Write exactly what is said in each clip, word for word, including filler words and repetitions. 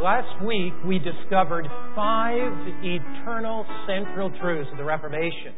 Last week, we discovered five eternal central truths of the Reformation.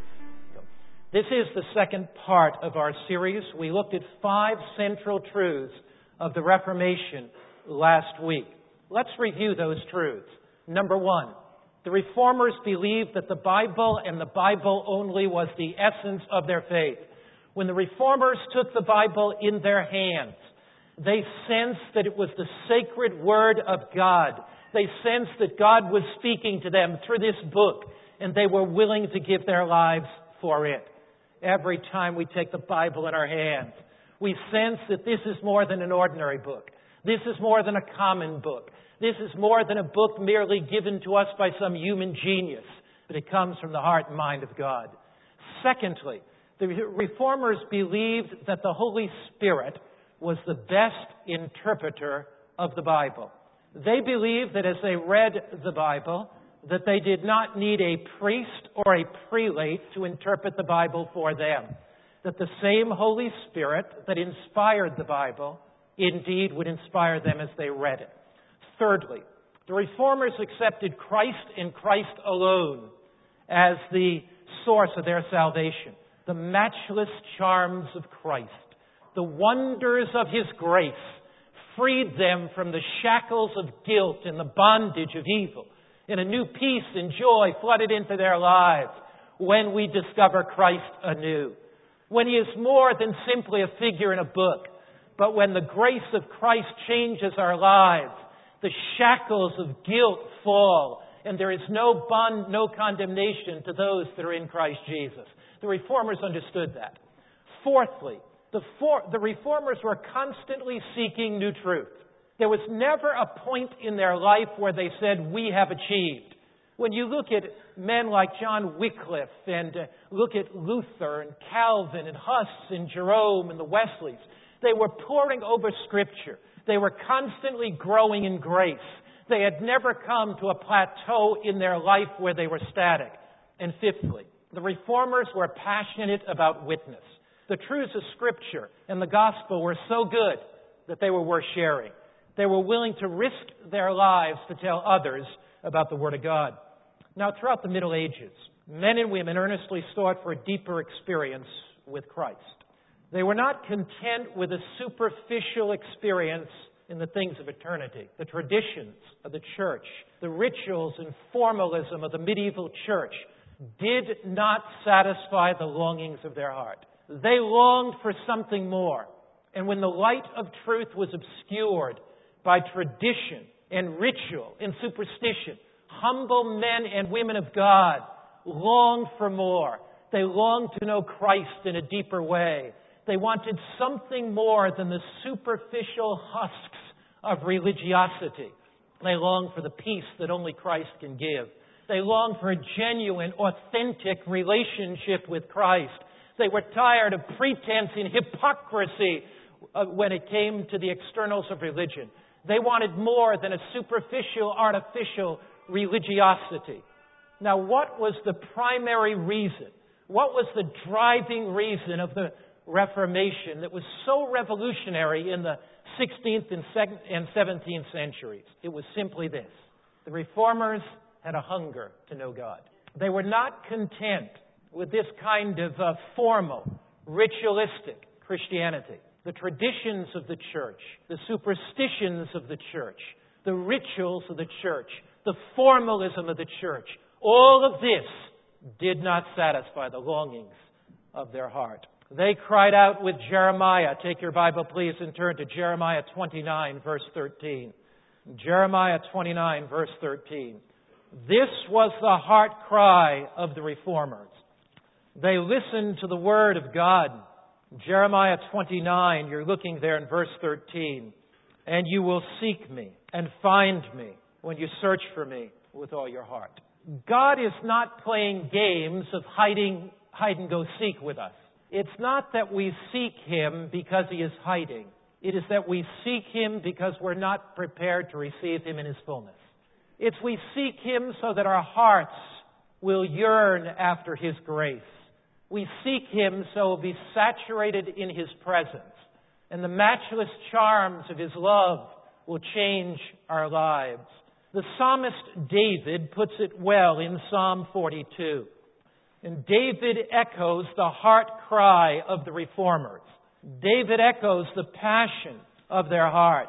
This is the second part of our series. We looked at five central truths of the Reformation last week. Let's review those truths. Number one, the Reformers believed that the Bible and the Bible only was the essence of their faith. When the Reformers took the Bible in their hands, they sensed that it was the sacred Word of God. They sensed that God was speaking to them through this book, and they were willing to give their lives for it. Every time we take the Bible in our hands, we sense that this is more than an ordinary book. This is more than a common book. This is more than a book merely given to us by some human genius, but it comes from the heart and mind of God. Secondly, the Reformers believed that the Holy Spirit was the best interpreter of the Bible. They believed that as they read the Bible, that they did not need a priest or a prelate to interpret the Bible for them. That the same Holy Spirit that inspired the Bible indeed would inspire them as they read it. Thirdly, the Reformers accepted Christ and Christ alone as the source of their salvation. The matchless charms of Christ, the wonders of His grace, freed them from the shackles of guilt and the bondage of evil. And a new peace and joy flooded into their lives when we discover Christ anew. When He is more than simply a figure in a book, but when the grace of Christ changes our lives, the shackles of guilt fall, and there is no bond, no condemnation to those that are in Christ Jesus. The Reformers understood that. Fourthly, the, for, the Reformers were constantly seeking new truth. There was never a point in their life where they said, we have achieved. When you look at men like John Wycliffe and uh, look at Luther and Calvin and Huss and Jerome and the Wesleys, they were poring over Scripture. They were constantly growing in grace. They had never come to a plateau in their life where they were static. And fifthly, the Reformers were passionate about witness. The truths of Scripture and the gospel were so good that they were worth sharing. They were willing to risk their lives to tell others about the Word of God. Now, throughout the Middle Ages, men and women earnestly sought for a deeper experience with Christ. They were not content with a superficial experience in the things of eternity. The traditions of the church, the rituals and formalism of the medieval church did not satisfy the longings of their heart. They longed for something more. And when the light of truth was obscured by tradition and ritual and superstition, humble men and women of God longed for more. They longed to know Christ in a deeper way. They wanted something more than the superficial husks of religiosity. They longed for the peace that only Christ can give. They longed for a genuine, authentic relationship with Christ. They were tired of pretense and hypocrisy when it came to the externals of religion. They wanted more than a superficial, artificial religiosity. Now, what was the primary reason? What was the driving reason of the Reformation that was so revolutionary in the sixteenth and seventeenth centuries? It was simply this. The Reformers had a hunger to know God. They were not content with this kind of uh, formal, ritualistic Christianity. The traditions of the church, the superstitions of the church, the rituals of the church, the formalism of the church, all of this did not satisfy the longings of their heart. They cried out with Jeremiah. Take your Bible, please, and turn to Jeremiah twenty-nine, verse thirteen. Jeremiah twenty-nine, verse thirteen. This was the heart cry of the Reformers. They listened to the Word of God. Jeremiah twenty-nine, you're looking there in verse thirteen. And you will seek me and find me when you search for me with all your heart. God is not playing games of hiding, hide and go seek with us. It's not that we seek Him because He is hiding. It is that we seek Him because we're not prepared to receive Him in His fullness. It's we seek Him so that our hearts will yearn after His grace. We seek Him so we'll be saturated in His presence. And the matchless charms of His love will change our lives. The psalmist David puts it well in Psalm forty-two. And David echoes the heart cry of the reformers. David echoes the passion of their heart.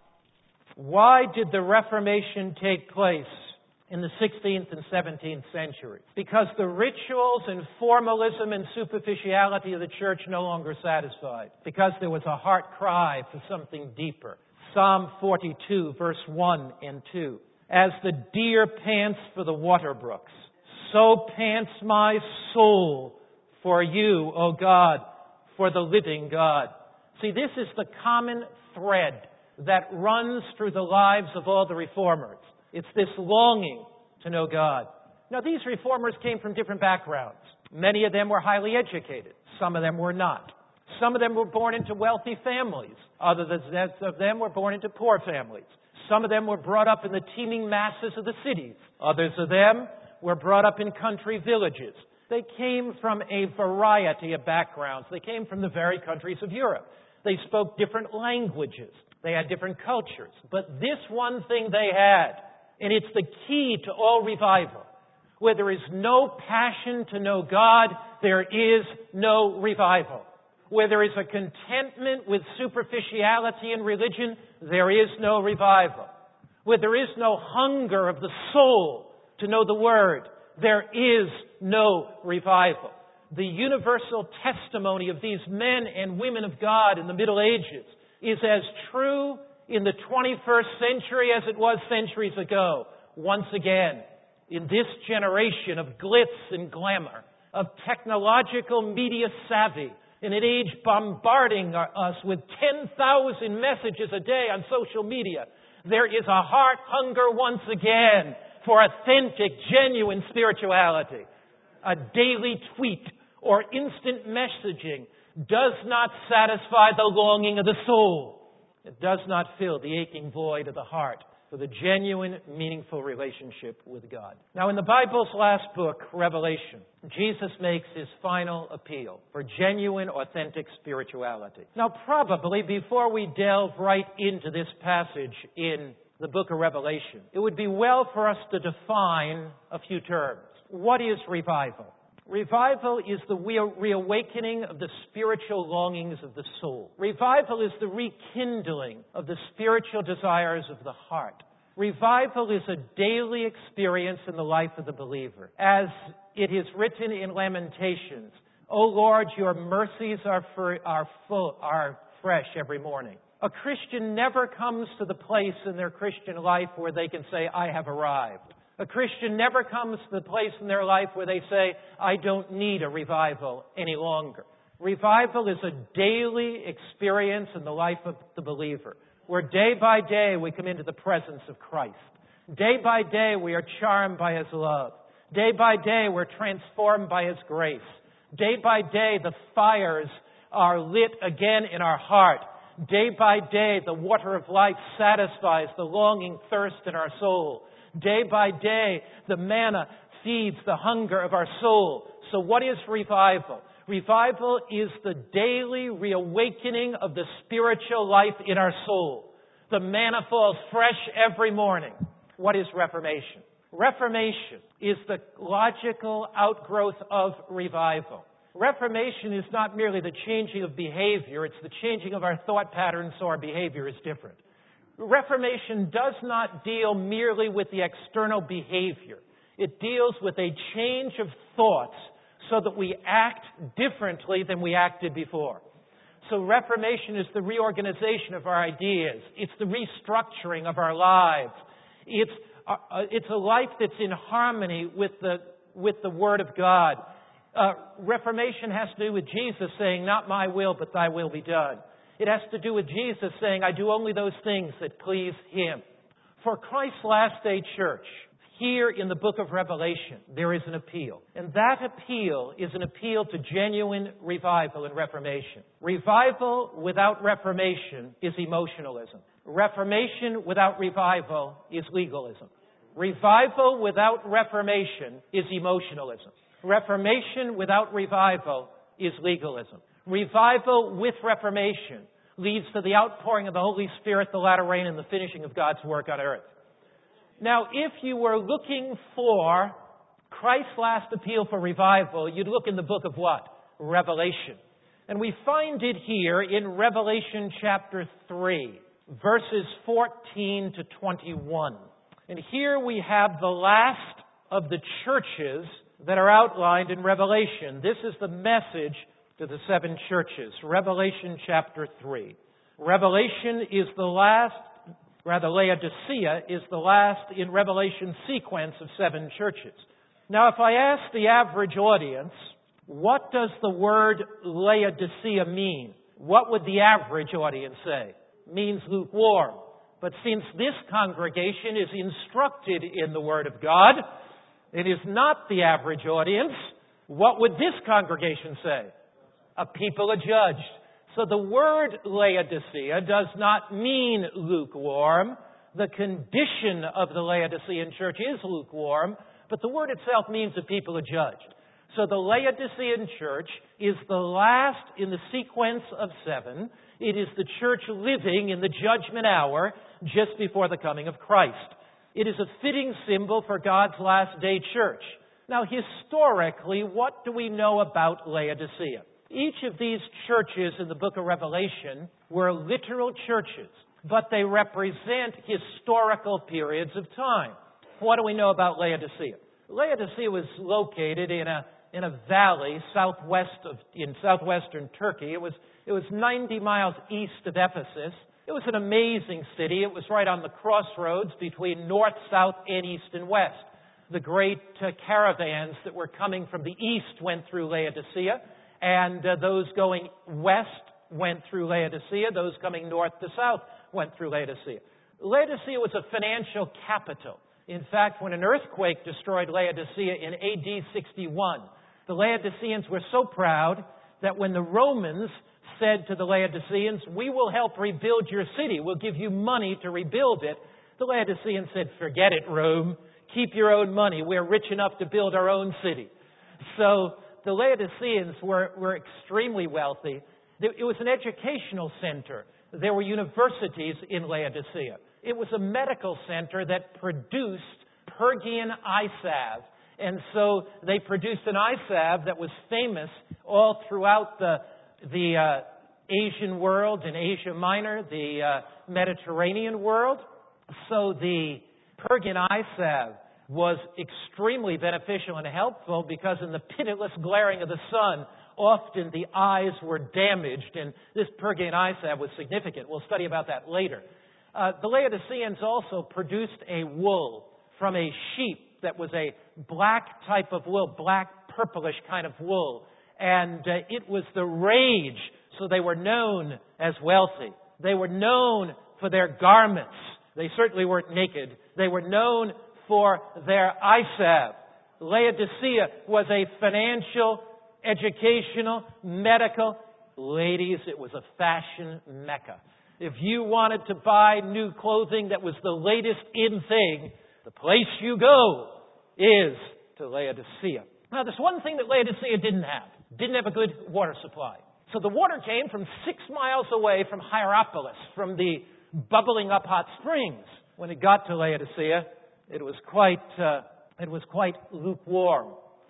Why did the Reformation take place in the sixteenth and seventeenth centuries? Because the rituals and formalism and superficiality of the church no longer satisfied. Because there was a heart cry for something deeper. Psalm forty-two, verse one and two. As the deer pants for the water brooks, so pants my soul for you, O God, for the living God. See, this is the common thread that runs through the lives of all the reformers. It's this longing to know God. Now, these reformers came from different backgrounds. Many of them were highly educated. Some of them were not. Some of them were born into wealthy families. Others of them were born into poor families. Some of them were brought up in the teeming masses of the cities. Others of them were brought up in country villages. They came from a variety of backgrounds. They came from the very countries of Europe. They spoke different languages. They had different cultures. But this one thing they had, and it's the key to all revival, where there is no passion to know God, there is no revival. Where there is a contentment with superficiality in religion, there is no revival. Where there is no hunger of the soul to know the Word, there is no revival. The universal testimony of these men and women of God in the Middle Ages is as true in the twenty-first century as it was centuries ago. Once again, in this generation of glitz and glamour, of technological media savvy, in an age bombarding us with ten thousand messages a day on social media, there is a heart hunger once again for authentic, genuine spirituality. A daily tweet or instant messaging does not satisfy the longing of the soul. It does not fill the aching void of the heart for the genuine, meaningful relationship with God. Now, in the Bible's last book, Revelation, Jesus makes his final appeal for genuine, authentic spirituality. Now, probably before we delve right into this passage in the book of Revelation, it would be well for us to define a few terms. What is revival? Revival is the reawakening of the spiritual longings of the soul. Revival is the rekindling of the spiritual desires of the heart. Revival is a daily experience in the life of the believer. As it is written in Lamentations, O Lord, your mercies are, for, are, full, are fresh every morning. A Christian never comes to the place in their Christian life where they can say, I have arrived. A Christian never comes to the place in their life where they say, I don't need a revival any longer. Revival is a daily experience in the life of the believer, where day by day we come into the presence of Christ. Day by day we are charmed by His love. Day by day we're transformed by His grace. Day by day the fires are lit again in our heart. Day by day the water of life satisfies the longing thirst in our soul. Day by day, the manna feeds the hunger of our soul. So what is revival? Revival is the daily reawakening of the spiritual life in our soul. The manna falls fresh every morning. What is reformation? Reformation is the logical outgrowth of revival. Reformation is not merely the changing of behavior, it's the changing of our thought patterns so our behavior is different. Reformation does not deal merely with the external behavior. It deals with a change of thoughts so that we act differently than we acted before. So Reformation is the reorganization of our ideas. It's the restructuring of our lives. It's a, it's a life that's in harmony with the, with the Word of God. Uh, Reformation has to do with Jesus saying, not my will, but thy will be done. It has to do with Jesus saying, I do only those things that please Him. For Christ's last day church, here in the book of Revelation, there is an appeal. And that appeal is an appeal to genuine revival and reformation. Revival without reformation is emotionalism. Reformation without revival is legalism. Revival without reformation is emotionalism. Reformation without revival is legalism. Revival with reformation leads to the outpouring of the Holy Spirit, the latter rain, and the finishing of God's work on earth. Now, if you were looking for Christ's last appeal for revival, you'd look in the book of what? Revelation. And we find it here in Revelation chapter three, verses fourteen to twenty-one. And here we have the last of the churches that are outlined in Revelation. This is the message to the seven churches. Revelation chapter three. Revelation is the last, rather Laodicea is the last in Revelation sequence of seven churches. Now, if I ask the average audience, what does the word Laodicea mean? What would the average audience say? It means lukewarm. But since this congregation is instructed in the Word of God, it is not the average audience. What would this congregation say? A people adjudged. So the word Laodicea does not mean lukewarm. The condition of the Laodicean church is lukewarm, but the word itself means a people adjudged. So the Laodicean church is the last in the sequence of seven. It is the church living in the judgment hour just before the coming of Christ. It is a fitting symbol for God's last day church. Now, historically, what do we know about Laodicea? Each of these churches in the book of Revelation were literal churches, but they represent historical periods of time. What do we know about Laodicea? Laodicea was located in a in a valley southwest of in southwestern Turkey. It was it was ninety miles east of Ephesus. It was an amazing city. It was right on the crossroads between north, south, and east and west. The great uh, caravans that were coming from the east went through Laodicea, and uh, those going west went through Laodicea. Those coming north to south went through Laodicea. Laodicea was a financial capital. In fact, when an earthquake destroyed Laodicea in A D sixty-one, the Laodiceans were so proud that when the Romans said to the Laodiceans, "We will help rebuild your city. We'll give you money to rebuild it," the Laodiceans said, "Forget it, Rome. Keep your own money. We're rich enough to build our own city." So the Laodiceans were, were extremely wealthy. It was an educational center. There were universities in Laodicea. It was a medical center that produced Pergian eye salve. And so they produced an eye salve that was famous all throughout the, the uh, Asian world, in Asia Minor, the uh, Mediterranean world. So the Pergian eye salve was extremely beneficial and helpful because in the pitiless glaring of the sun, often the eyes were damaged, and this Pergian eye salve was significant. We'll study about that later. Uh, the Laodiceans also produced a wool from a sheep that was a black type of wool, black purplish kind of wool. And uh, it was the rage, so they were known as wealthy. They were known for their garments. They certainly weren't naked. They were known for their eye salve. Laodicea was a financial, educational, medical. Ladies, it was a fashion mecca. If you wanted to buy new clothing that was the latest in thing, the place you go is to Laodicea. Now, there's one thing that Laodicea didn't have. Didn't have a good water supply. So the water came from six miles away from Hierapolis, from the bubbling up hot springs. When it got to Laodicea, it was quite, uh, it was quite lukewarm.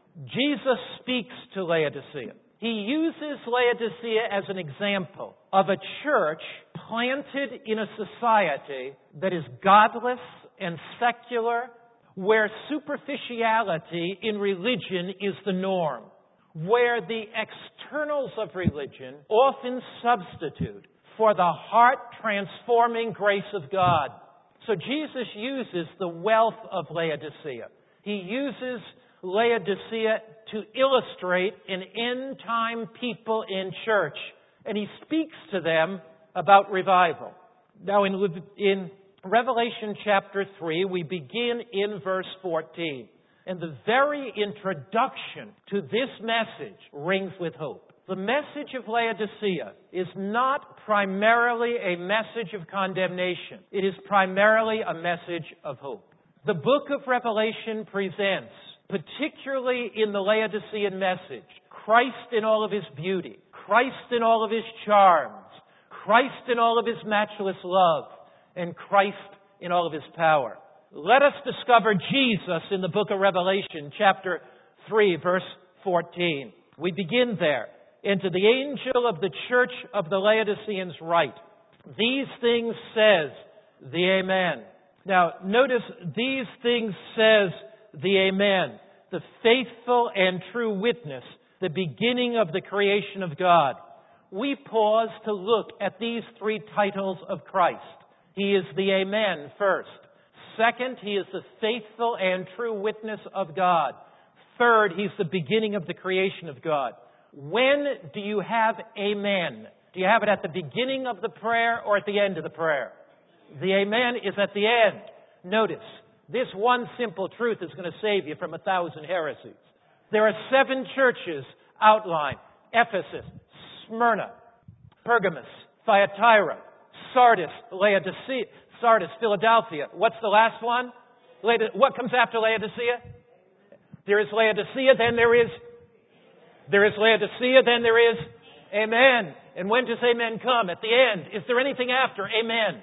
Jesus speaks to Laodicea. He uses Laodicea as an example of a church planted in a society that is godless and secular, where superficiality in religion is the norm, where the externals of religion often substitute for the heart-transforming grace of God. So Jesus uses the wealth of Laodicea. He uses Laodicea to illustrate an end-time people in church. And he speaks to them about revival. Now in, in Revelation chapter three, we begin in verse fourteen. And the very introduction to this message rings with hope. The message of Laodicea is not primarily a message of condemnation. It is primarily a message of hope. The book of Revelation presents, particularly in the Laodicean message, Christ in all of His beauty, Christ in all of His charms, Christ in all of His matchless love, and Christ in all of His power. Let us discover Jesus in the book of Revelation, chapter three, verse fourteen. We begin there. And to the angel of the church of the Laodiceans write, these things says the Amen. Now, notice, these things says the Amen, the faithful and true witness, the beginning of the creation of God. We pause to look at these three titles of Christ. He is the Amen first. Second, He is the faithful and true witness of God. Third, He's the beginning of the creation of God. When do you have Amen? Do you have it at the beginning of the prayer or at the end of the prayer? The Amen is at the end. Notice, this one simple truth is going to save you from a thousand heresies. There are seven churches outlined: Ephesus, Smyrna, Pergamos, Thyatira, Sardis, Laodicea, Sardis, Philadelphia. What's the last one? What comes after Laodicea? There is Laodicea, then there is There is Laodicea, then there is Amen. And when does Amen come? At the end. Is there anything after Amen?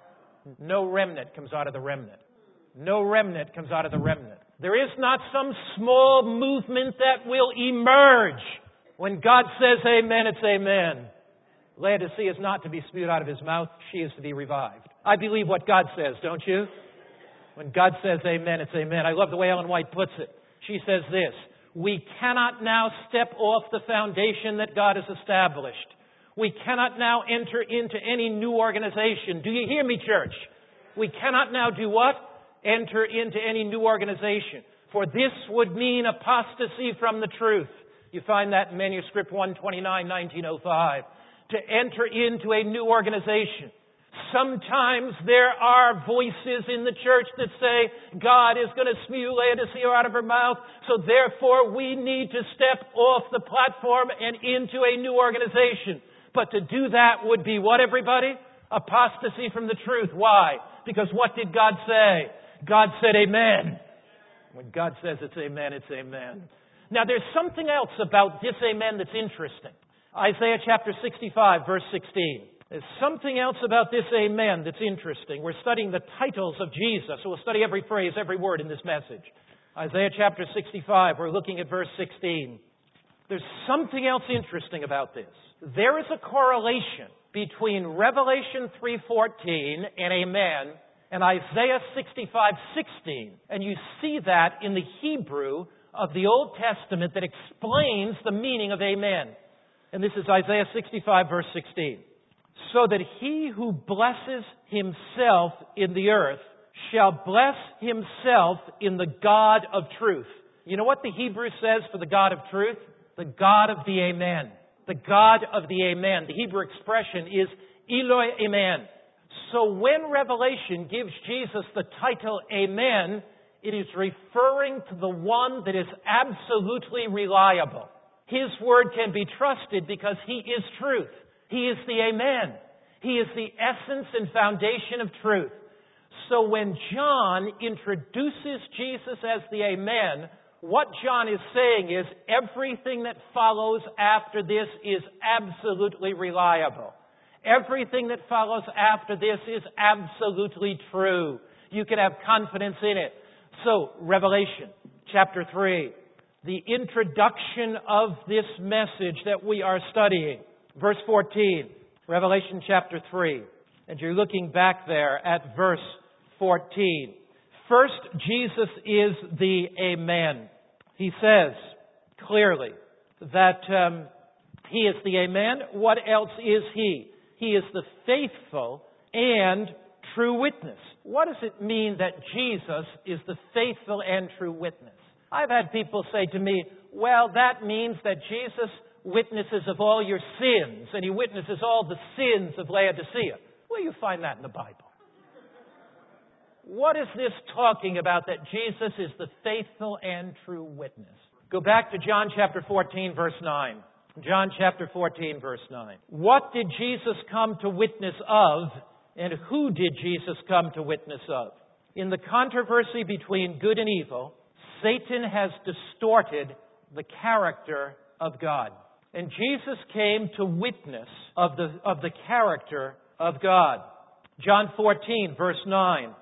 No remnant comes out of the remnant. No remnant comes out of the remnant. There is not some small movement that will emerge. When God says Amen, it's Amen. Laodicea is not to be spewed out of His mouth. She is to be revived. I believe what God says, don't you? When God says Amen, it's Amen. I love the way Ellen White puts it. She says this: we cannot now step off the foundation that God has established. We cannot now enter into any new organization. Do you hear me, church? We cannot now do what? Enter into any new organization. For this would mean apostasy from the truth. You find that in manuscript one twenty-nine, nineteen oh five. To enter into a new organization. Sometimes there are voices in the church that say God is going to spew Laodicea out of her mouth, so therefore we need to step off the platform and into a new organization. But to do that would be what, everybody? Apostasy from the truth. Why? Because what did God say? God said Amen. When God says it's Amen, it's Amen. Now there's something else about this Amen that's interesting. Isaiah chapter sixty-five, verse sixteen. There's something else about this Amen that's interesting. We're studying the titles of Jesus, so we'll study every phrase, every word in this message. Isaiah chapter sixty-five, we're looking at verse sixteen. There's something else interesting about this. There is a correlation between Revelation three fourteen and Amen and Isaiah sixty-five sixteen. And you see that in the Hebrew of the Old Testament that explains the meaning of Amen. And this is Isaiah sixty-five, verse sixteen. So that he who blesses himself in the earth shall bless himself in the God of truth. You know what the Hebrew says for the God of truth? The God of the Amen. The God of the Amen. The Hebrew expression is Eloi Amen. So when Revelation gives Jesus the title Amen, it is referring to the one that is absolutely reliable. His word can be trusted because He is truth. He is the Amen. He is the essence and foundation of truth. So when John introduces Jesus as the Amen, what John is saying is everything that follows after this is absolutely reliable. Everything that follows after this is absolutely true. You can have confidence in it. So, Revelation chapter three, the introduction of this message that we are studying. Verse fourteen, Revelation chapter three. And you're looking back there at verse fourteen. First, Jesus is the Amen. He says clearly that um, He is the Amen. What else is He? He is the faithful and true witness. What does it mean that Jesus is the faithful and true witness? I've had people say to me, well, that means that Jesus witnesses of all your sins, and He witnesses all the sins of Laodicea. Where do you find that in the Bible? What is this talking about, that Jesus is the faithful and true witness? Go back to John chapter fourteen, verse nine. John chapter fourteen, verse nine. What did Jesus come to witness of, and who did Jesus come to witness of? In the controversy between good and evil, Satan has distorted the character of God. And Jesus came to witness of the, of the character of God. John fourteen, verse nine.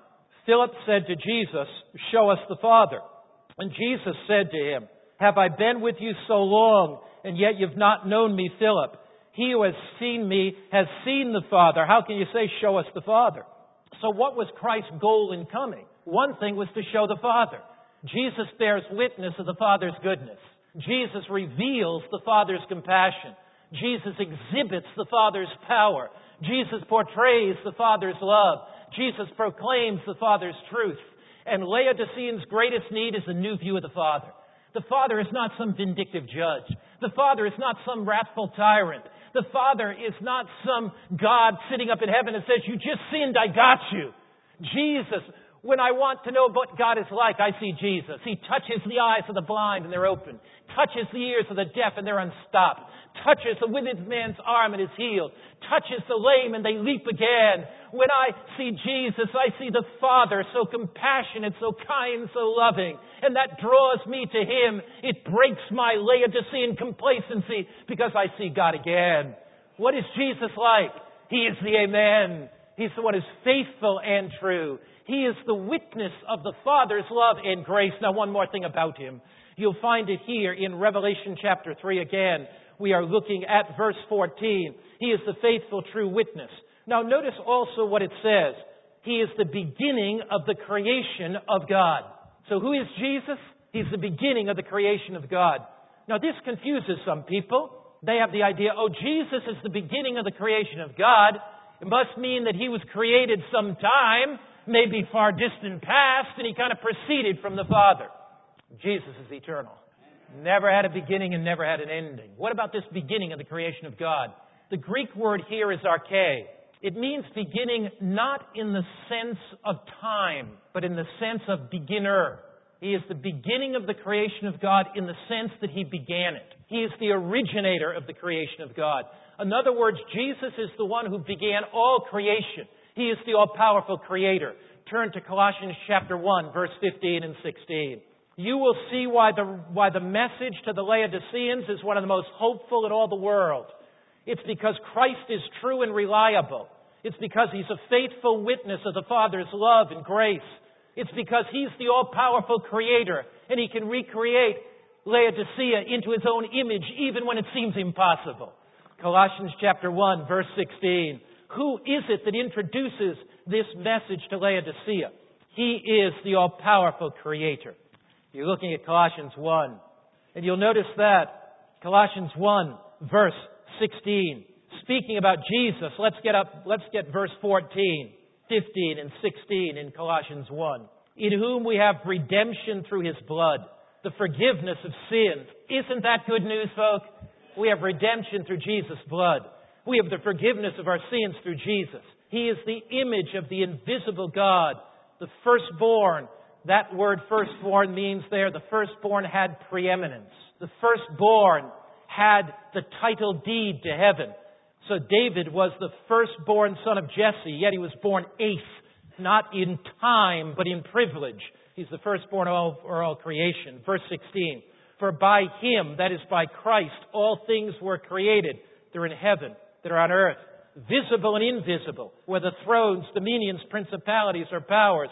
Philip said to Jesus, "Show us the Father." And Jesus said to him, "Have I been with you so long, and yet you've not known me, Philip? He who has seen me has seen the Father. How can you say, 'Show us the Father'?" So what was Christ's goal in coming? One thing was to show the Father. Jesus bears witness of the Father's goodness. Jesus reveals the Father's compassion. Jesus exhibits the Father's power. Jesus portrays the Father's love. Jesus proclaims the Father's truth. And Laodiceans' greatest need is a new view of the Father. The Father is not some vindictive judge. The Father is not some wrathful tyrant. The Father is not some God sitting up in heaven and says, "You just sinned, I got you." Jesus, when I want to know what God is like, I see Jesus. He touches the eyes of the blind and they're open. Touches the ears of the deaf and they're unstopped. Touches the withered man's arm and is healed. Touches the lame and they leap again. When I see Jesus, I see the Father, so compassionate, so kind, so loving. And that draws me to Him. It breaks my Laodicean complacency because I see God again. What is Jesus like? He is the Amen. He's the one who's faithful and true. He is the witness of the Father's love and grace. Now, one more thing about Him. You'll find it here in Revelation chapter three again. We are looking at verse fourteen. He is the faithful, true witness. Now, notice also what it says. He is the beginning of the creation of God. So who is Jesus? He's the beginning of the creation of God. Now, this confuses some people. They have the idea, oh, Jesus is the beginning of the creation of God. It must mean that He was created sometime, maybe far distant past, and He kind of proceeded from the Father. Jesus is eternal. Never had a beginning and never had an ending. What about this beginning of the creation of God? The Greek word here is arche. It means beginning not in the sense of time, but in the sense of beginner. He is the beginning of the creation of God in the sense that He began it. He is the originator of the creation of God. In other words, Jesus is the one who began all creation. He is the all-powerful Creator. Turn to Colossians chapter one, verse fifteen and sixteen. You will see why the, why the message to the Laodiceans is one of the most hopeful in all the world. It's because Christ is true and reliable. It's because He's a faithful witness of the Father's love and grace. It's because He's the all-powerful Creator, and He can recreate Laodicea into His own image even when it seems impossible. Colossians chapter one, verse sixteen. Who is it that introduces this message to Laodicea? He is the all-powerful Creator. You're looking at Colossians one, and you'll notice that Colossians one, verse sixteen, speaking about Jesus. Let's get up, let's get verse fourteen, fifteen, and sixteen in Colossians one. In whom we have redemption through His blood, the forgiveness of sins. Isn't that good news, folk? We have redemption through Jesus' blood. We have the forgiveness of our sins through Jesus. He is the image of the invisible God, the firstborn. That word firstborn means there the firstborn had preeminence. The firstborn had the title deed to heaven. So David was the firstborn son of Jesse, yet he was born eighth, not in time, but in privilege. He's the firstborn of all, or all creation. Verse sixteen. For by Him, that is by Christ, all things were created. They're in heaven, that are on earth, visible and invisible, whether thrones, dominions, principalities, or powers.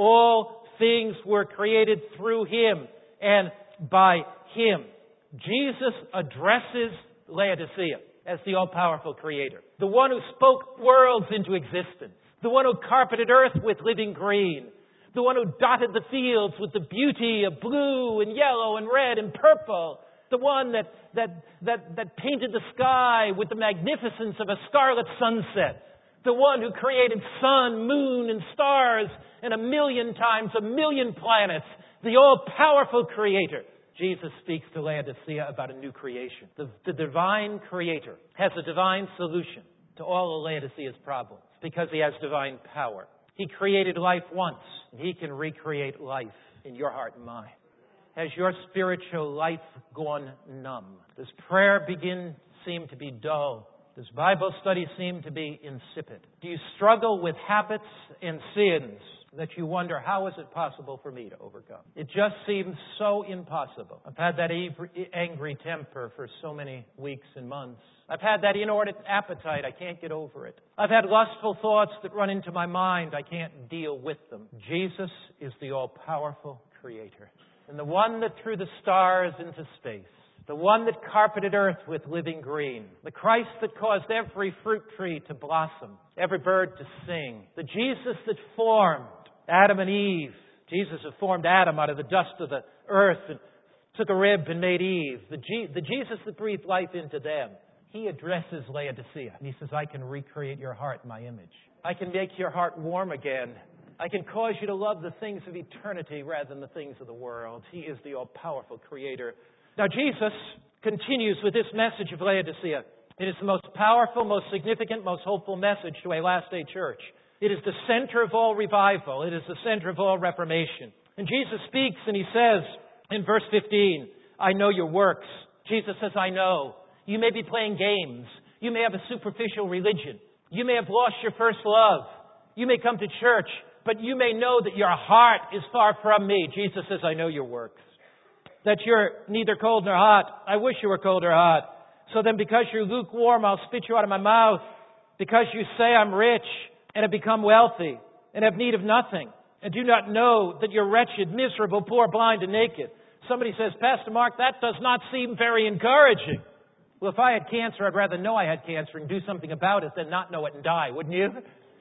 All things were created through Him and by Him. Jesus addresses Laodicea as the all-powerful Creator, the one who spoke worlds into existence, the one who carpeted earth with living green, the one who dotted the fields with the beauty of blue and yellow and red and purple, the one that, that, that, that painted the sky with the magnificence of a scarlet sunset, the one who created sun, moon, and stars, and a million times a million planets, the all-powerful Creator. Jesus speaks to Laodicea about a new creation. The, the divine Creator has a divine solution to all of Laodicea's problems because He has divine power. He created life once, and He can recreate life in your heart and mind. Has your spiritual life gone numb? Does prayer begin seem to be dull? Does Bible study seem to be insipid? Do you struggle with habits and sins that you wonder, how is it possible for me to overcome? It just seems so impossible. I've had that angry temper for so many weeks and months. I've had that inordinate appetite. I can't get over it. I've had lustful thoughts that run into my mind. I can't deal with them. Jesus is the all-powerful Creator, and the one that threw the stars into space, the one that carpeted earth with living green, the Christ that caused every fruit tree to blossom, every bird to sing, the Jesus that formed Adam and Eve. Jesus that formed Adam out of the dust of the earth and took a rib and made Eve. The, G- the Jesus that breathed life into them. He addresses Laodicea, and he says, I can recreate your heart in my image. I can make your heart warm again. I can cause you to love the things of eternity rather than the things of the world. He is the all-powerful Creator. Now, Jesus continues with this message of Laodicea. It is the most powerful, most significant, most hopeful message to a last-day church. It is the center of all revival. It is the center of all reformation. And Jesus speaks and he says in verse fifteen, I know your works. Jesus says, I know. You may be playing games. You may have a superficial religion. You may have lost your first love. You may come to church, but you may know that your heart is far from me. Jesus says, I know your works. That you're neither cold nor hot. I wish you were cold or hot. So then because you're lukewarm, I'll spit you out of my mouth. Because you say I'm rich and have become wealthy and have need of nothing and do not know that you're wretched, miserable, poor, blind, and naked. Somebody says, Pastor Mark, that does not seem very encouraging. Well, if I had cancer, I'd rather know I had cancer and do something about it than not know it and die, wouldn't you?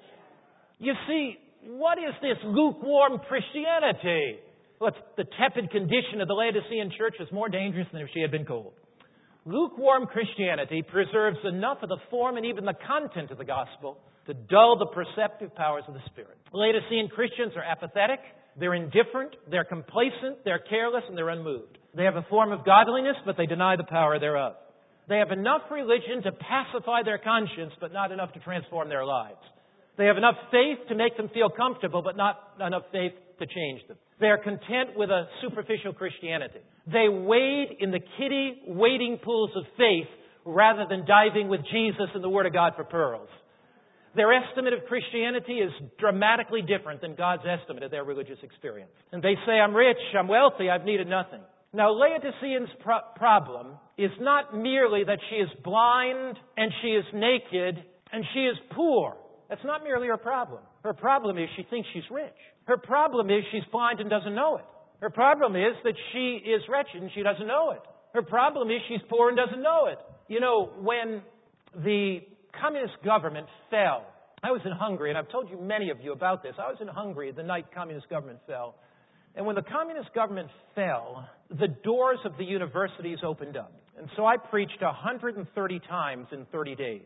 You see, what is this lukewarm Christianity? Well, it's the tepid condition of the Laodicean church is more dangerous than if she had been cold. Lukewarm Christianity preserves enough of the form and even the content of the gospel to dull the perceptive powers of the Spirit. Laodicean Christians are apathetic, they're indifferent, they're complacent, they're careless, and they're unmoved. They have a form of godliness, but they deny the power thereof. They have enough religion to pacify their conscience, but not enough to transform their lives. They have enough faith to make them feel comfortable, but not enough faith to change them. They are content with a superficial Christianity. They wade in the kiddie wading pools of faith rather than diving with Jesus and the Word of God for pearls. Their estimate of Christianity is dramatically different than God's estimate of their religious experience. And they say, I'm rich, I'm wealthy, I've needed nothing. Now, Laodicean's pro- problem is not merely that she is blind and she is naked and she is poor. That's not merely her problem. Her problem is she thinks she's rich. Her problem is she's blind and doesn't know it. Her problem is that she is wretched and she doesn't know it. Her problem is she's poor and doesn't know it. You know, when the communist government fell, I was in Hungary, and I've told you many of you about this. I was in Hungary the night communist government fell. And when the communist government fell, the doors of the universities opened up. And so I preached one hundred thirty times in thirty days.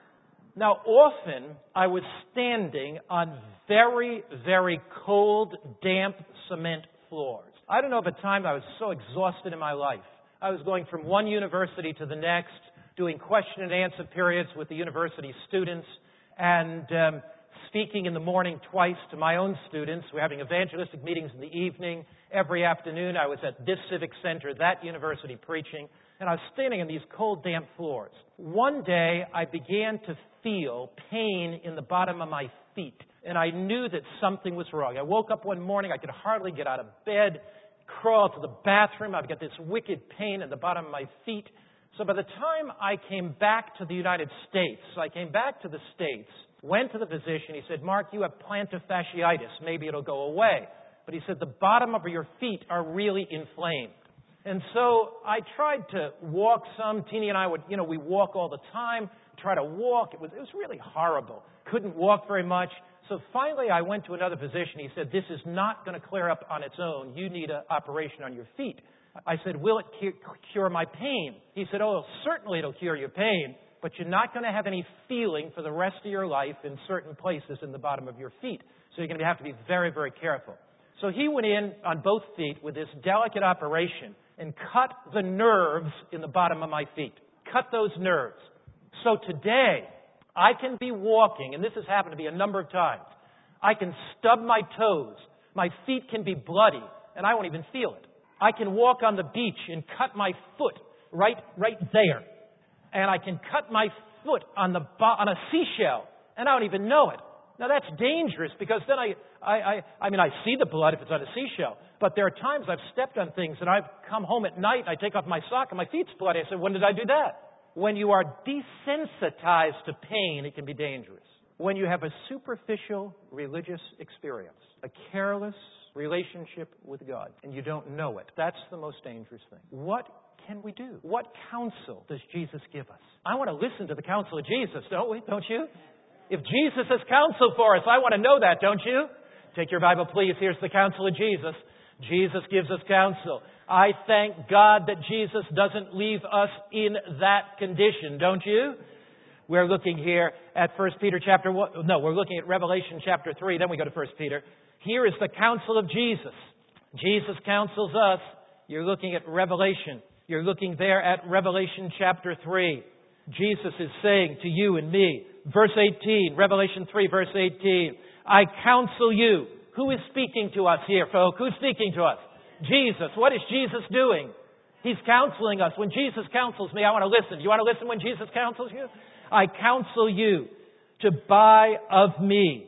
Now, often I was standing on very, very cold, damp cement floors. I don't know of a time I was so exhausted in my life. I was going from one university to the next, doing question and answer periods with the university students, and um, speaking in the morning twice to my own students. We're having evangelistic meetings in the evening. Every afternoon I was at this civic center, that university, preaching. And I was standing on these cold, damp floors. One day I began to feel pain in the bottom of my feet. And I knew that something was wrong. I woke up one morning, I could hardly get out of bed, crawl to the bathroom. I've got this wicked pain in the bottom of my feet. So by the time I came back to the United States, so I came back to the States, went to the physician. He said, Mark, you have plantar fasciitis. Maybe it'll go away. But he said, the bottom of your feet are really inflamed. And so I tried to walk some. Teenie and I would, you know, we walk all the time, try to walk. It was, it was really horrible. Couldn't walk very much. So finally I went to another physician. He said, this is not going to clear up on its own. You need an operation on your feet. I said, will it cure my pain? He said, oh, certainly it'll cure your pain, but you're not going to have any feeling for the rest of your life in certain places in the bottom of your feet. So you're going to have to be very, very careful. So he went in on both feet with this delicate operation and cut the nerves in the bottom of my feet. Cut those nerves. So today, I can be walking, and this has happened to me a number of times. I can stub my toes. My feet can be bloody, and I won't even feel it. I can walk on the beach and cut my foot right, right there. And I can cut my foot on the on a seashell, and I don't even know it. Now that's dangerous because then I, I, I, I mean, I see the blood if it's on a seashell. But there are times I've stepped on things and I've come home at night, I take off my sock and my feet's bloody. I said, when did I do that? When you are desensitized to pain, it can be dangerous. When you have a superficial religious experience, a careless relationship with God, and you don't know it, that's the most dangerous thing. What can we do? What counsel does Jesus give us? I want to listen to the counsel of Jesus, don't we? Don't you? If Jesus has counsel for us, I want to know that, don't you? Take your Bible, please. Here's the counsel of Jesus. Jesus gives us counsel. I thank God that Jesus doesn't leave us in that condition, don't you? We're looking here at First Peter chapter one. No, we're looking at Revelation chapter three. Then we go to First Peter. Here is the counsel of Jesus. Jesus counsels us. You're looking at Revelation. You're looking there at Revelation chapter three. Jesus is saying to you and me, verse eighteen, Revelation three, verse eighteen, I counsel you. Who is speaking to us here, folk? Who's speaking to us? Jesus. What is Jesus doing? He's counseling us. When Jesus counsels me, I want to listen. Do you want to listen when Jesus counsels you? I counsel you to buy of me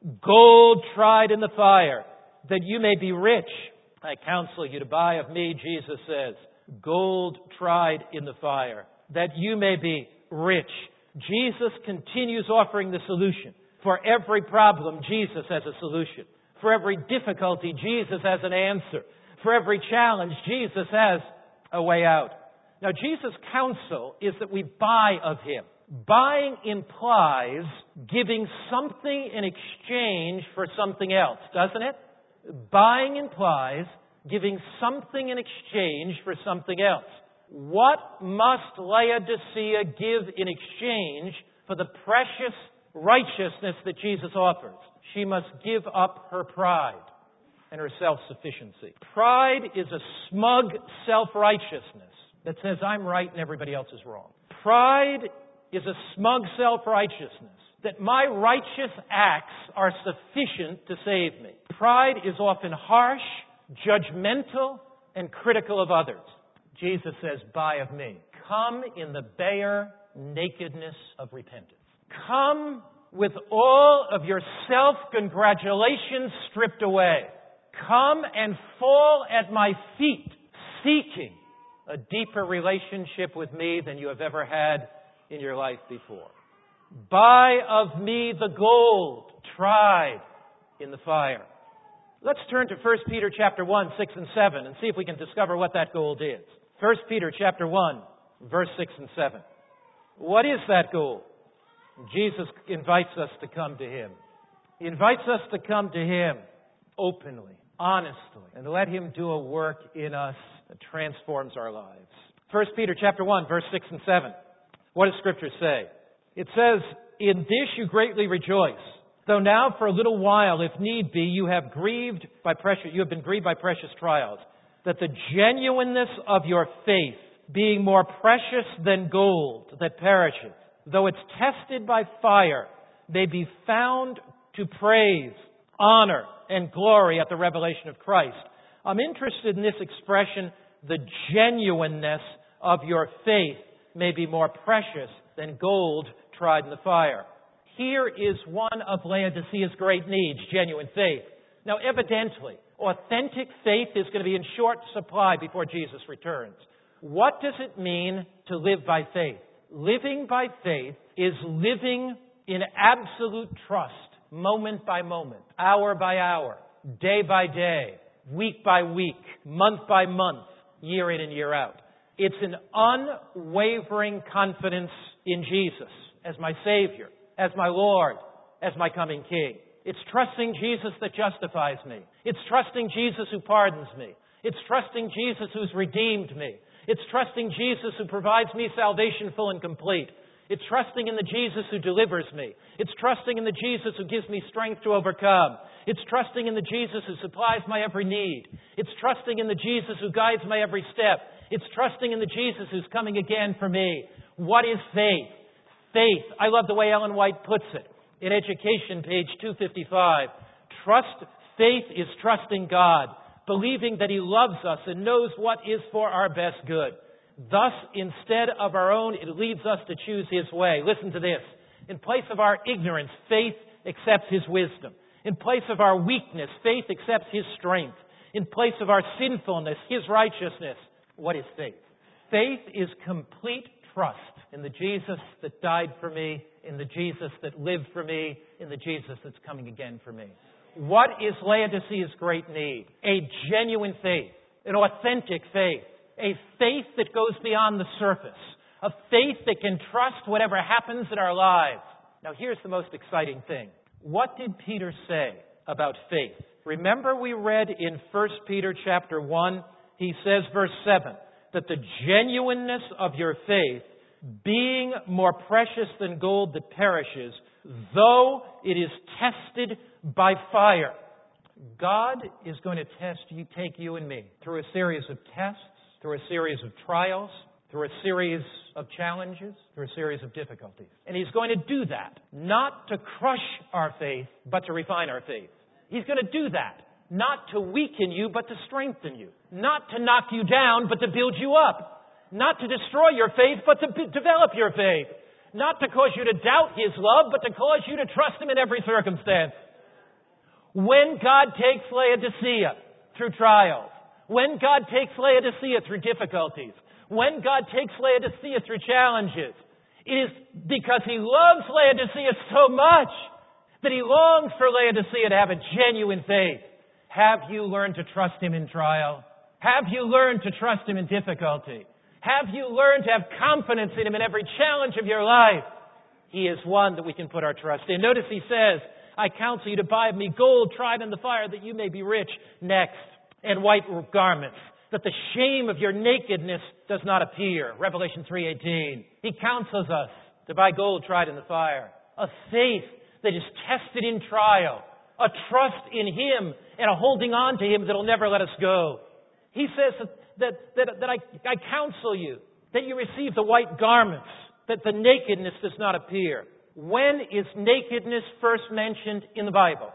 gold tried in the fire, that you may be rich. I counsel you to buy of me, Jesus says, gold tried in the fire, that you may be rich. Jesus continues offering the solution. For every problem, Jesus has a solution. For every difficulty, Jesus has an answer. For every challenge, Jesus has a way out. Now, Jesus' counsel is that we buy of Him. Buying implies giving something in exchange for something else, doesn't it? Buying implies giving something in exchange for something else. What must Laodicea give in exchange for the precious righteousness that Jesus offers? She must give up her pride and her self-sufficiency. Pride is a smug self-righteousness that says I'm right and everybody else is wrong. Pride is a smug self-righteousness that my righteous acts are sufficient to save me. Pride is often harsh, judgmental, and critical of others. Jesus says, buy of me. Come in the bare nakedness of repentance. Come with all of your self-congratulations stripped away. Come and fall at my feet, seeking a deeper relationship with me than you have ever had in your life before. Buy of me the gold tried in the fire. Let's turn to First Peter chapter one, six and seven and see if we can discover what that gold is. First Peter chapter one, verse six and seven. What is that gold? Jesus invites us to come to Him. He invites us to come to Him openly, honestly, and let Him do a work in us that transforms our lives. First Peter chapter one, verse six and seven. What does Scripture say? It says, in this you greatly rejoice, though now for a little while, if need be, you have grieved by precious, you have been grieved by precious trials, that the genuineness of your faith, being more precious than gold that perisheth, though it's tested by fire, may be found to praise, honor, and glory at the revelation of Christ. I'm interested in this expression, the genuineness of your faith may be more precious than gold tried in the fire. Here is one of Laodicea's great needs, genuine faith. Now, evidently, authentic faith is going to be in short supply before Jesus returns. What does it mean to live by faith? Living by faith is living in absolute trust, moment by moment, hour by hour, day by day, week by week, month by month, year in and year out. It's an unwavering confidence in Jesus as my Savior, as my Lord, as my coming King. It's trusting Jesus that justifies me. It's trusting Jesus who pardons me. It's trusting Jesus who's redeemed me. It's trusting Jesus who provides me salvation full and complete. It's trusting in the Jesus who delivers me. It's trusting in the Jesus who gives me strength to overcome. It's trusting in the Jesus who supplies my every need. It's trusting in the Jesus who guides my every step. It's trusting in the Jesus who's coming again for me. What is faith? Faith, I love the way Ellen White puts it. In Education, page two fifty-five, trust, faith is trusting God, believing that He loves us and knows what is for our best good. Thus, instead of our own, it leads us to choose His way. Listen to this. In place of our ignorance, faith accepts His wisdom. In place of our weakness, faith accepts His strength. In place of our sinfulness, His righteousness. What is faith? Faith is complete trust in the Jesus that died for me, in the Jesus that lived for me, in the Jesus that's coming again for me. What is Laodicea's great need? A genuine faith, an authentic faith, a faith that goes beyond the surface, a faith that can trust whatever happens in our lives. Now here's the most exciting thing. What did Peter say about faith? Remember we read in First Peter chapter one, he says, verse seven, that the genuineness of your faith, being more precious than gold that perishes, though it is tested by fire. God is going to test you, take you and me through a series of tests, through a series of trials, through a series of challenges, through a series of difficulties. And He's going to do that, not to crush our faith, but to refine our faith. He's going to do that, not to weaken you, but to strengthen you. Not to knock you down, but to build you up. Not to destroy your faith, but to b- develop your faith. Not to cause you to doubt His love, but to cause you to trust Him in every circumstance. When God takes Laodicea through trials, when God takes Laodicea through difficulties, when God takes Laodicea through challenges, it is because He loves Laodicea so much that He longs for Laodicea to have a genuine faith. Have you learned to trust Him in trial? Have you learned to trust Him in difficulty? Have you learned to have confidence in Him in every challenge of your life? He is one that we can put our trust in. Notice He says, I counsel you to buy of me gold tried in the fire that you may be rich. Next, and white garments, that the shame of your nakedness does not appear. Revelation three eighteen. He counsels us to buy gold tried in the fire. A faith that is tested in trial. A trust in Him and a holding on to Him that will never let us go. He says that That, that, that I, I counsel you, that you receive the white garments, that the nakedness does not appear. When is nakedness first mentioned in the Bible?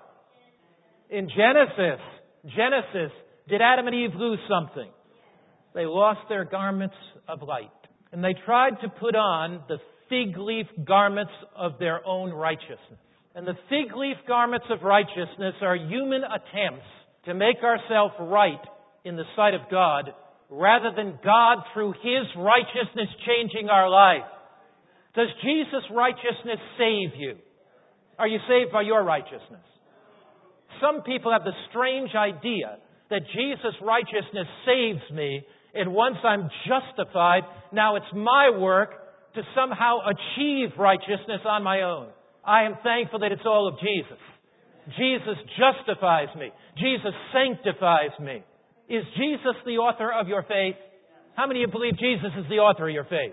In Genesis. Genesis. Did Adam and Eve lose something? They lost their garments of light. And they tried to put on the fig leaf garments of their own righteousness. And the fig leaf garments of righteousness are human attempts to make ourselves right in the sight of God, rather than God through His righteousness changing our life. Does Jesus' righteousness save you? Are you saved by your righteousness? Some people have the strange idea that Jesus' righteousness saves me, and once I'm justified, now it's my work to somehow achieve righteousness on my own. I am thankful that it's all of Jesus. Jesus justifies me. Jesus sanctifies me. Is Jesus the author of your faith? How many of you believe Jesus is the author of your faith?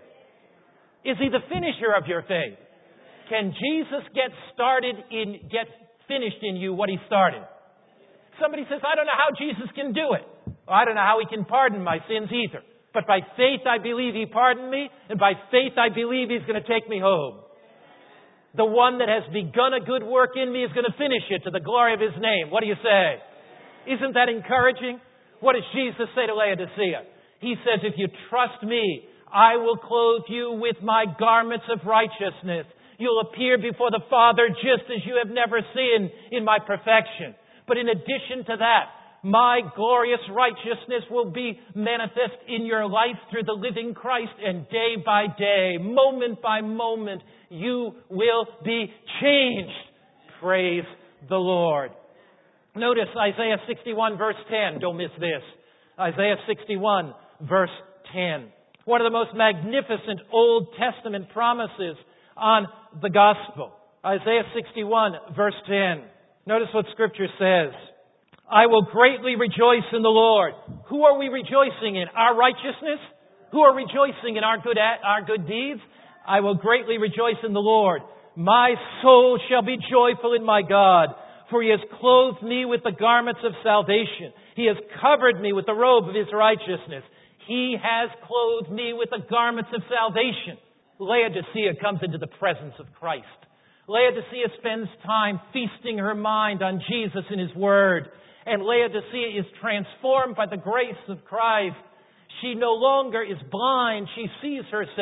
Is He the finisher of your faith? Can Jesus get started in, get finished in you what He started? Somebody says, I don't know how Jesus can do it. Or, I don't know how He can pardon my sins either. But by faith I believe He pardoned me, and by faith I believe He's going to take me home. The one that has begun a good work in me is going to finish it to the glory of His name. What do you say? Isn't that encouraging? What does Jesus say to Laodicea? He says, if you trust me, I will clothe you with my garments of righteousness. You'll appear before the Father just as you have never seen in my perfection. But in addition to that, my glorious righteousness will be manifest in your life through the living Christ, and day by day, moment by moment, you will be changed. Praise the Lord. Notice Isaiah sixty-one verse ten. Don't miss this. Isaiah sixty-one verse ten. One of the most magnificent Old Testament promises on the gospel. Isaiah sixty-one verse ten. Notice what Scripture says. I will greatly rejoice in the Lord. Who are we rejoicing in? Our righteousness? Who are rejoicing in our good, our good deeds? I will greatly rejoice in the Lord. My soul shall be joyful in my God, for He has clothed me with the garments of salvation. He has covered me with the robe of His righteousness. He has clothed me with the garments of salvation. Laodicea comes into the presence of Christ. Laodicea spends time feasting her mind on Jesus and His Word. And Laodicea is transformed by the grace of Christ. She no longer is blind. She sees herself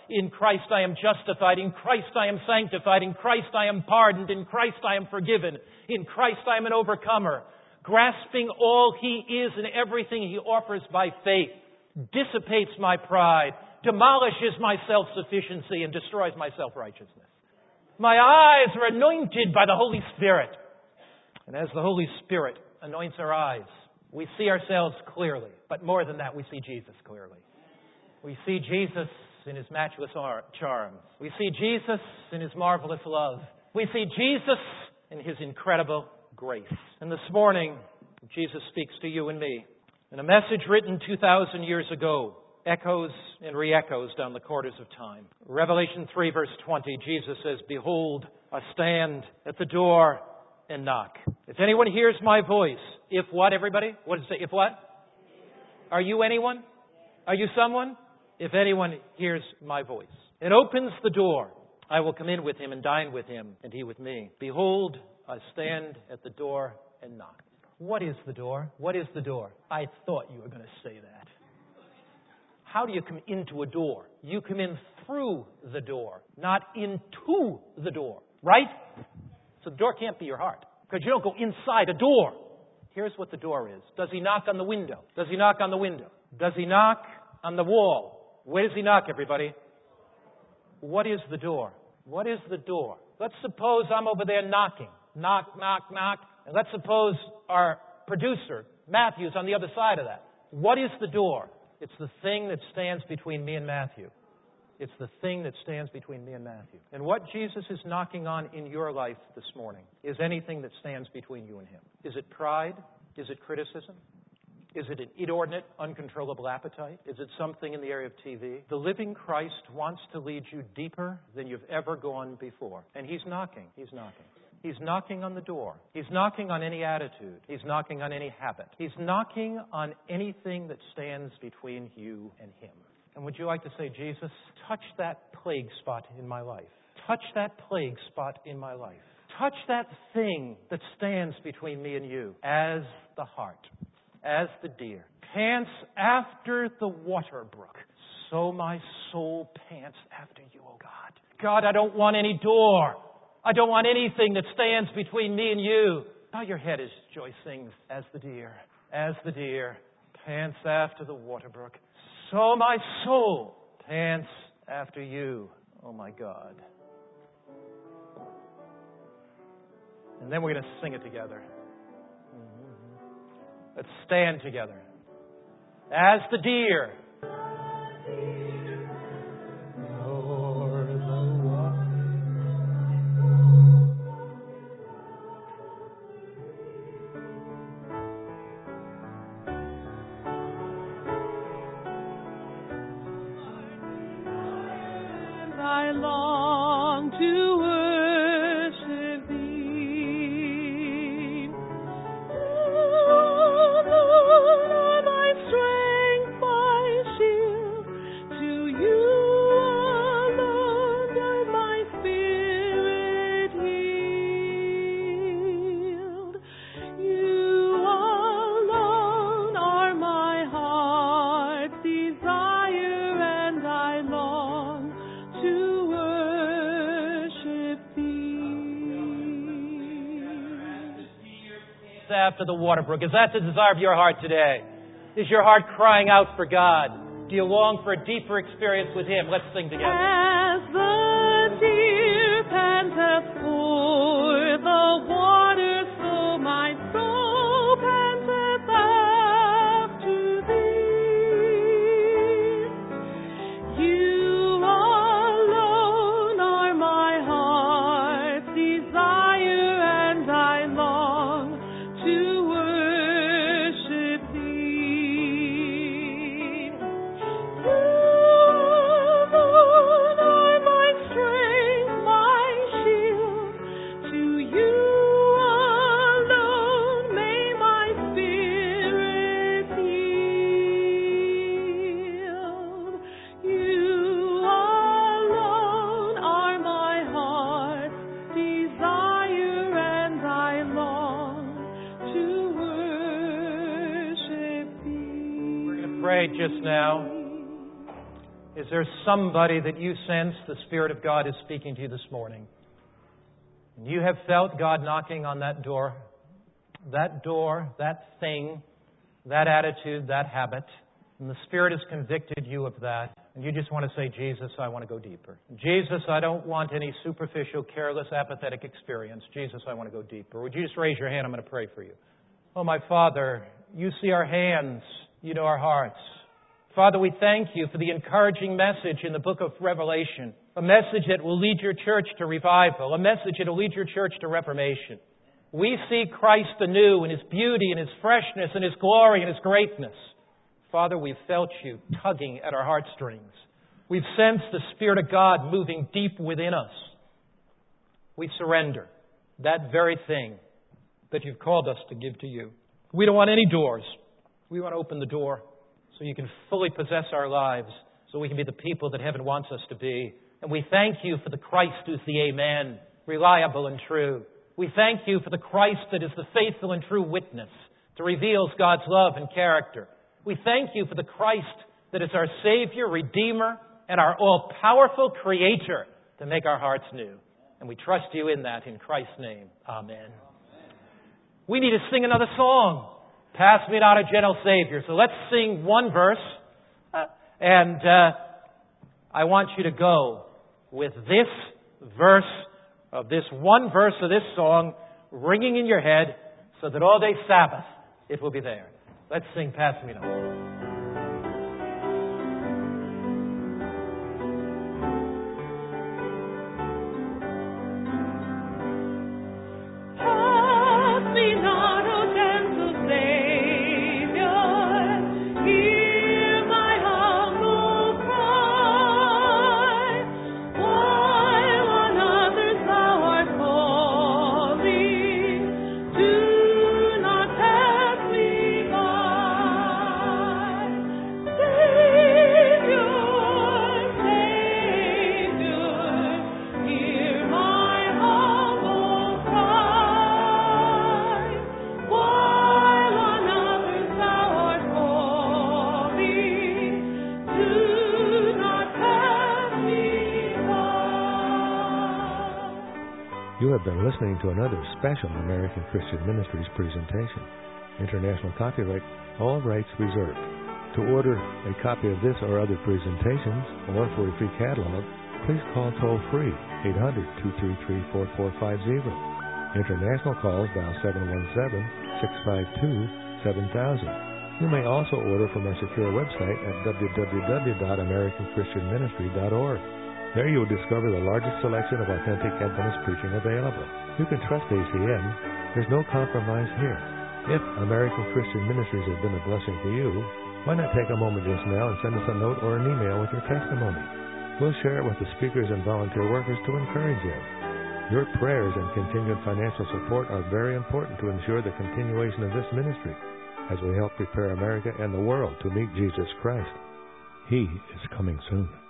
In Christ I am justified. In Christ I am sanctified. In Christ I am pardoned. In Christ I am forgiven. In Christ I am an overcomer. Grasping all He is and everything He offers by faith dissipates my pride, demolishes my self-sufficiency, and destroys my self-righteousness. My eyes are anointed by the Holy Spirit. And as the Holy Spirit anoints our eyes, we see ourselves clearly. But more than that, we see Jesus clearly. We see Jesus in His matchless charms. We see Jesus in His marvelous love. We see Jesus in His incredible grace. And this morning, Jesus speaks to you and me. And a message written two thousand years ago echoes and re-echoes down the corridors of time. Revelation three, verse twenty, Jesus says, "Behold, I stand at the door and knock. If anyone hears my voice," if what, everybody? What does it say? If what? Are you anyone? Are you someone? "If anyone hears my voice and opens the door, I will come in with him and dine with him, and he with me. Behold, I stand at the door and knock." What is the door? What is the door? I thought you were going to say that. How do you come into a door? You come in through the door, not into the door, right? So the door can't be your heart, because you don't go inside a door. Here's what the door is. Does He knock on the window? Does He knock on the window? Does He knock on the wall? Where does He knock, everybody? What is the door? What is the door? Let's suppose I'm over there knocking. Knock, knock, knock. And let's suppose our producer, Matthew's, on the other side of that. What is the door? It's the thing that stands between me and Matthew. It's the thing that stands between me and Matthew. And what Jesus is knocking on in your life this morning is anything that stands between you and Him. Is it pride? Is it criticism? Is it an inordinate, uncontrollable appetite? Is it something in the area of T V? The living Christ wants to lead you deeper than you've ever gone before. And He's knocking. He's knocking. He's knocking on the door. He's knocking on any attitude. He's knocking on any habit. He's knocking on anything that stands between you and Him. And would you like to say, "Jesus, touch that plague spot in my life. Touch that plague spot in my life. Touch that thing that stands between me and you," as the hart, as the deer pants after the water brook, so my soul pants after you, O God. God, I don't want any door. I don't want anything that stands between me and you. Bow your head as Joyce sings, "As the deer, as the deer pants after the water brook, so my soul pants after you, oh my God." And then we're going to sing it together. Let's stand together. As the deer. I long to worship Thee. Oh, Lord, my strength, my shield. To You alone does my spirit yield. You alone are my heart's desire, and I long to worship Thee. After the water brook. Is that the desire of your heart today? Is your heart crying out for God? Do you long for a deeper experience with Him? Let's sing together. As the deer panteth for the water, so my soul panteth after Thee. You alone are my heart's desire, and I long to worship Thee. You alone are my strength, my shield. To You alone may my spirit yield. You alone are my heart's desire, and I long to worship Thee. We're going to pray just now. Is there somebody that you sense the Spirit of God is speaking to you this morning? And you have felt God knocking on that door, that door, that thing, that attitude, that habit, and the Spirit has convicted you of that, and you just want to say, Jesus, I want to go deeper. Jesus, I don't want any superficial, careless, apathetic experience. Jesus, I want to go deeper. Would you just raise your hand? I'm going to pray for you. Oh, my Father, you see our hands. You know our hearts. Father, we thank you for the encouraging message in the book of Revelation, a message that will lead your church to revival, a message that will lead your church to reformation. We see Christ anew in His beauty and His freshness and His glory and His greatness. Father, we've felt you tugging at our heartstrings. We've sensed the Spirit of God moving deep within us. We surrender that very thing that you've called us to give to you. We don't want any doors. We want to open the door so you can fully possess our lives, so we can be the people that heaven wants us to be. And we thank you for the Christ who's the Amen, reliable and true. We thank you for the Christ that is the faithful and true witness, that reveals God's love and character. We thank you for the Christ that is our Savior, Redeemer, and our all-powerful Creator to make our hearts new. And we trust you in that in Christ's name. Amen. Amen. We need to sing another song. Pass me not a gentle Savior. So let's sing one verse. And uh, I want you to go with this verse of this one verse of this song ringing in your head so that all day Sabbath it will be there. Let's sing Pass Me Not. You have been listening to another special American Christian Ministries presentation. International copyright, all rights reserved. To order a copy of this or other presentations, or for a free catalog, please call toll-free eight hundred, two three three, four four five zero. International calls dial seven one seven, six five two, seven thousand. You may also order from our secure website at w w w dot american christian ministry dot org. There you will discover the largest selection of authentic Adventist preaching available. You can trust A C M. There's no compromise here. If American Christian Ministries has been a blessing to you, why not take a moment just now and send us a note or an email with your testimony? We'll share it with the speakers and volunteer workers to encourage you. Your prayers and continued financial support are very important to ensure the continuation of this ministry as we help prepare America and the world to meet Jesus Christ. He is coming soon.